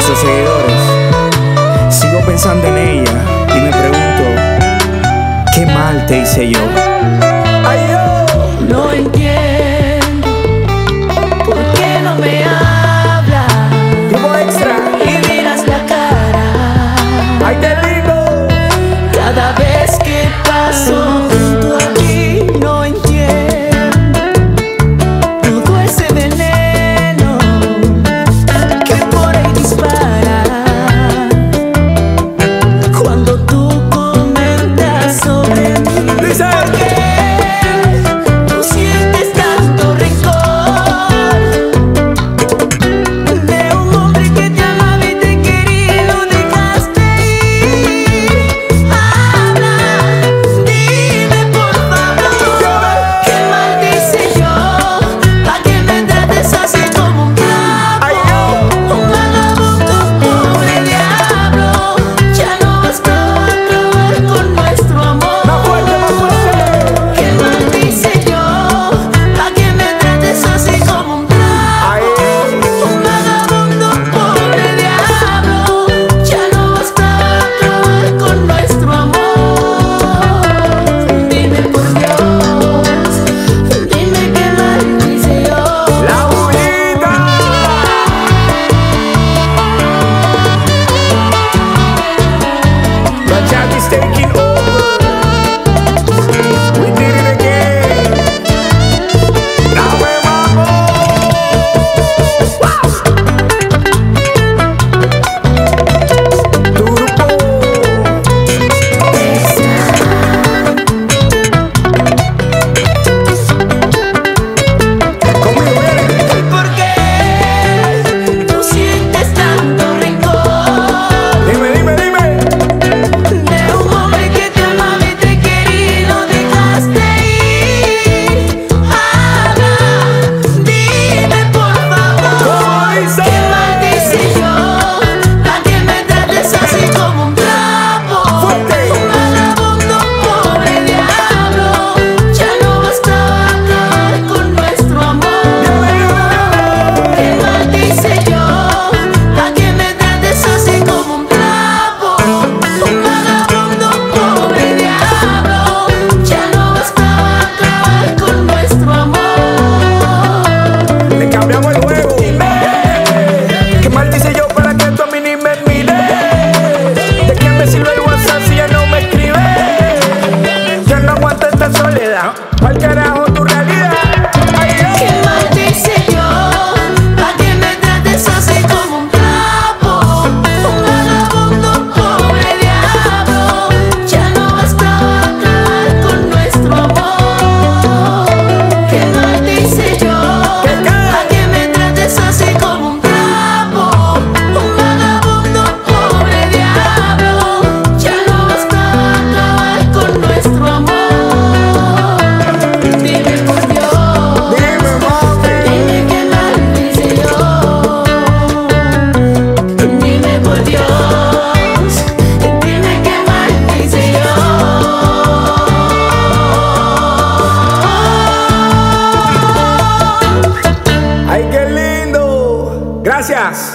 nuestros seguidores. Sigo pensando en ella y me pregunto, ¿qué mal te hice yo? Ay, yo no entiendo por qué no me hablas. Tiempo extra. Y miras la cara. Ay, qué lindo. Cada vez que paso junto a ti, no entiendo todo ese veneno que por ahí dispara cuando tú comentas sobre mí. Dice. ¿Por qué tú sientes tanto rencor de un hombre que te amaba y te quería y lo dejaste ir? Habla, dime por favor, ¿qué mal hice yo pa' que me trates así como un trapo? Un vagabundo, pobre diablo, ya no bastaba acabar con nuestro amor. ¿Qué mal hice yo pa' que me trates así como un trapo? Un vagabundo, pobre diablo, ya no bastaba acabar con nuestro amor. Dime por Dios, dime qué mal hice yo. La Julieta. The chat is taking over. We did it again. Dame mambo. Turbo. Conmigo viene. ¿Por qué tú sientes tanto rencor Dime, dime, dime. de un hombre que te amaba y te quería y lo dejaste ir? Habla, dime por favor, ¿qué mal hice yo pa' que me trates así como un trapo? Fuerte. Un vagabundo, pobre diablo, ya no bastaba acabar con nuestro amor. ¿Qué mal hice yo pa' que me trates así como un trapo? Un vagabundo, pobre diablo, ya no bastaba acabar con nuestro amor. Le cambiamos el juego. ¿Qué mal hice yo para que tú a mí ni me mires? ¿De qué me sirve el WhatsApp si ya no me escribes? Yo no aguanto esta soledad. ¿Cuál carajo tu realidad? Ay, ¿Qué mal hice yo pa' que me trates así como un trapo? Un vagabundo, pobre diablo, ya no bastaba acabar con nuestro amor. ¿Qué mal hice yo pa' que me trates así como un trapo? Un vagabundo, pobre diablo, ya no bastaba acabar con nuestro amor. Dime por Dios, dime, mami. dime qué mal hice yo. Dime por Dios, dime qué mal hice yo. Ay, qué lindo. Gracias.